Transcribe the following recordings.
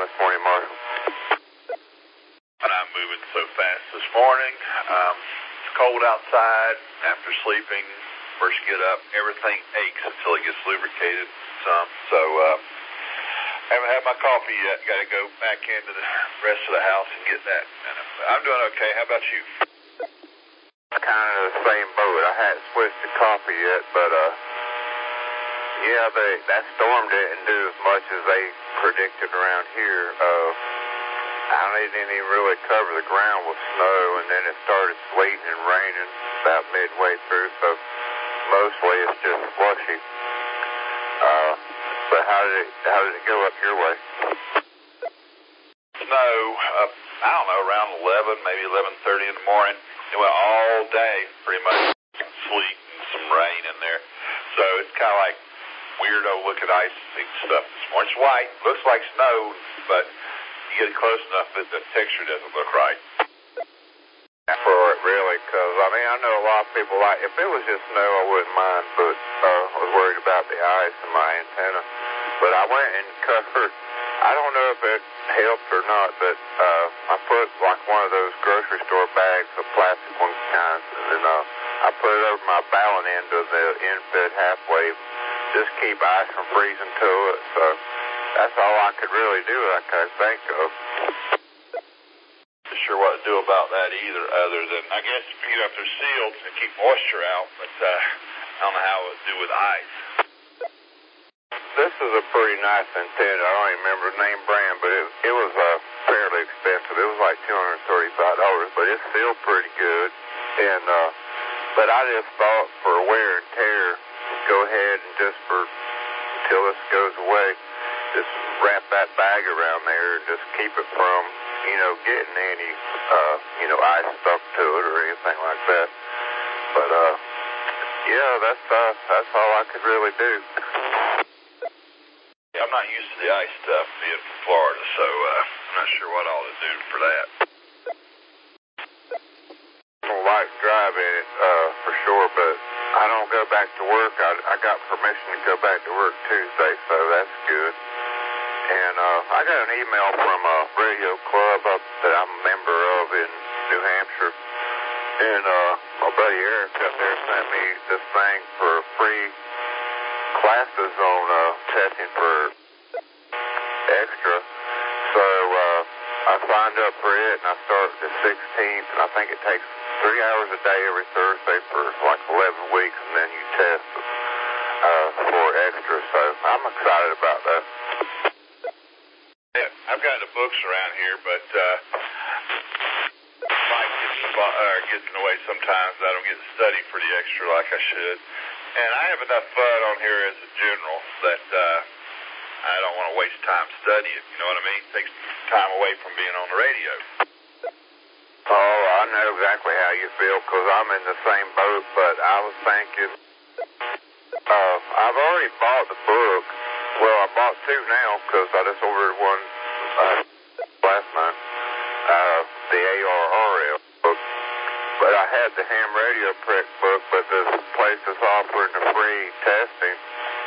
this morning, Marshall? And I'm moving so fast this morning. It's cold outside. After sleeping, first get up, everything aches until it gets lubricated some. So, haven't had my coffee yet. Got to go back into the rest of the house and get that. And I'm doing okay. How about you? Kind of the same boat. I hadn't switched to coffee yet, but yeah, that storm didn't do as much as they predicted around here. They didn't even really cover the ground with snow, and then it started sleeting and raining about midway through, so mostly it's just slushy. But how did it go up your way? Snow, I don't know, around 11, maybe 11:30 in the morning. It went all day, pretty much, sleet and some rain in there. So it's kind of like weirdo looking ice stuff this morning. It's white, looks like snow, but you get it close enough that the texture doesn't look right. For it, really, because, I know a lot of people if it was just snow, I wouldn't mind, but I was worried about the ice in my antenna. But I went and covered, I don't know if it helped or not, but I put like one of those grocery store bags, the plastic one kinds, and then I put it over my bowing end of the infed half wave, just keep ice from freezing to it, so that's all I could really do I could think of. Not sure what to do about that either, other than, I guess, if they're sealed to keep moisture out, but I don't know how it would do with ice. This is a pretty nice antenna. I don't even remember the name brand, but it was fairly expensive. It was like $235, but it's still pretty good. And but I just thought for wear and tear, go ahead and until this goes away, just wrap that bag around there and just keep it from, getting any, ice stuck to it or anything like that. But, yeah, that's all I could really do. I'm not used to the ice stuff being from Florida, so I'm not sure what all to do for that. I don't like driving it, for sure, but I don't go back to work. I got permission to go back to work Tuesday, so that's good. And I got an email from a radio club that I'm a member of in New Hampshire. And my buddy Eric up there sent me this thing for free classes on testing for extra. So I signed up for it, and I start the 16th, and I think it takes 3 hours a day every Thursday for like 11 weeks, and then you test for extra. So I'm excited about that. I've got the books around here, but life gets in the way sometimes. I don't get to study for the extra like I should. And I have enough fun on here as a general that I don't want to waste time studying. You know what I mean? It takes time away from being on the radio. Oh, I know exactly how you feel, because I'm in the same boat, but I was thinking, I've already bought the book. Well, I bought two now, because I just ordered one last night, the ARRL book. But I had the ham radio prep book, but this place is offering the free testing.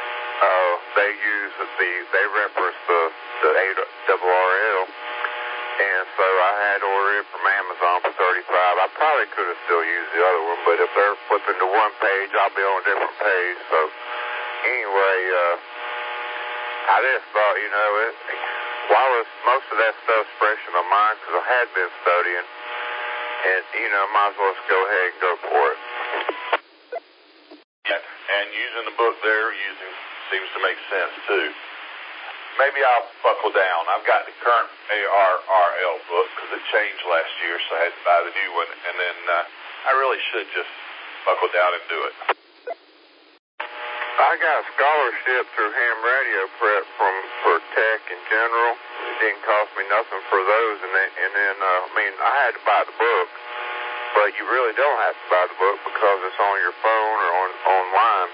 They reference the ARRL. And so I had ordered it from Amazon for $35. I probably could have still used the other one, but if they're flipping to one page, I'll be on a different page. So anyway, I just thought, while most of that stuff's fresh in my mind, because I had been studying, and, might as well just go ahead and go for it. Yeah, and using the book there seems to make sense, too. Maybe I'll buckle down. I've got the current ARRL book because it changed last year, so I had to buy the new one. And then I really should just buckle down and do it. I got a scholarship through ham radio prep for tech in general. It didn't cost me nothing for those. And then I had to buy the book, but you really don't have to buy the book because it's on your phone or online.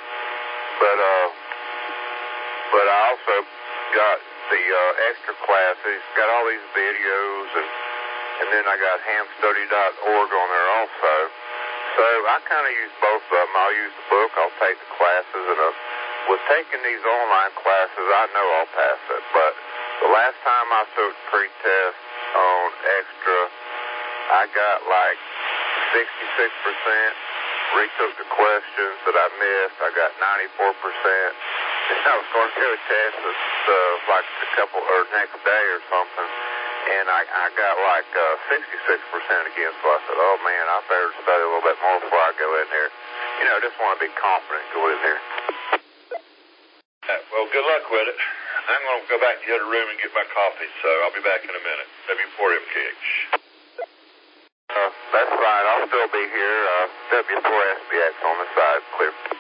But I also got the extra classes, got all these videos, and then I got hamstudy.org on there also. So I kind of use both of them. I'll use the book, I'll take the classes, and with taking these online classes, I know I'll pass it. But The last time I took pre-test on extra, I got like 66%. Retook the questions that I missed. I got 94%. And I was going to go test it like a couple or next day or something, and I got like 66% again. So I said, "Oh man, I better study a little bit more before I go in here." You know, just want to be confident go in there. Well, good luck with it. I'm going to go back to the other room and get my coffee, so I'll be back in a minute. W4MKH. That's fine. I'll still be here. W4SBX on the side. Clear.